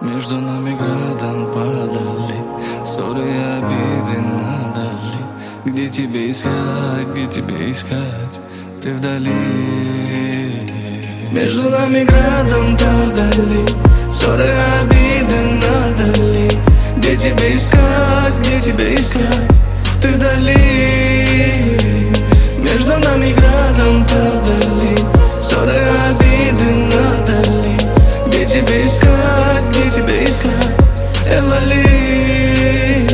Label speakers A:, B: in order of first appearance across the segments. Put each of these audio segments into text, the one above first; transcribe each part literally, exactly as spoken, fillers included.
A: Между нами градом падали ссоры и обиды надали. Где тебе искать, где тебе искать, ты вдали. Между нами градом падали ссоры и обиды надали. Где тебе искать, где тебе искать, ты вдали. Между нами градом падали ссоры и обиды надали. Где тебе искать, где тебе искать, Элали.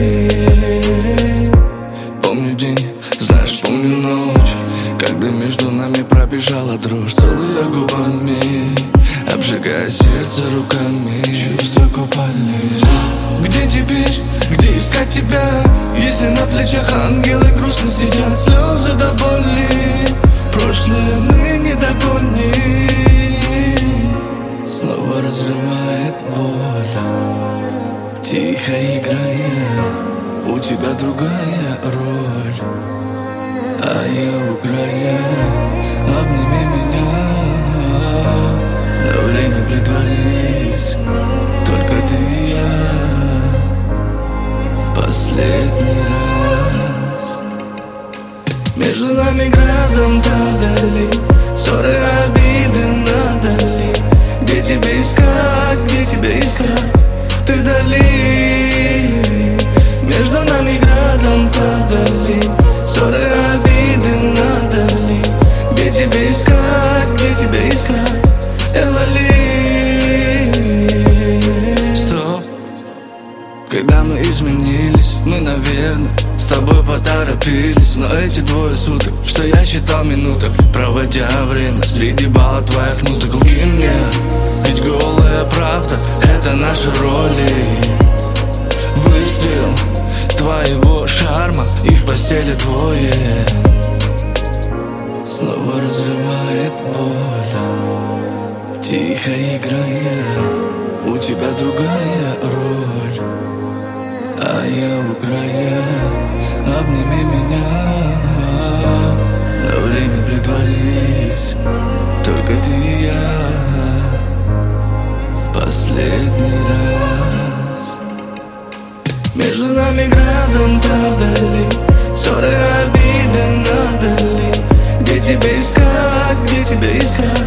A: Помню день, знаешь, помню ночь, когда между нами пробежала дрожь, целуя губами, обжигая сердце руками. Чувства купались. Где теперь, где искать тебя, если на плечах ангелы грустно сидят? Слезы до боли, прошлое мы не догоним. Снова разрывает боль, тихо играя, у тебя другая роль, а я уграю. Обними меня, на время притворись, только ты и я, последний раз. Между нами градом падали ссоры, обиды надали. Где тебе искать, где тебе искать, ты вдали. Между нами градом падали ссоры, обиды надали. Где тебе искать, где тебе искать, Элали. Стоп. Когда мы изменились, мы, наверное, с тобой поторопились. Но эти двое суток, что я считал минуток, проводя время среди баллов твоих ноток. Лги мне, ведь голая правда — это наши роли. Выстрел твоего шарма, и в постели двое. Снова разрывает боль, тихо играя, у тебя другая роль, а я уграю. Обними меня, на время притворись, только ты и я, последний раз. Между нами градом падали ссоры, обиды надали. Где тебе искать, где тебе искать,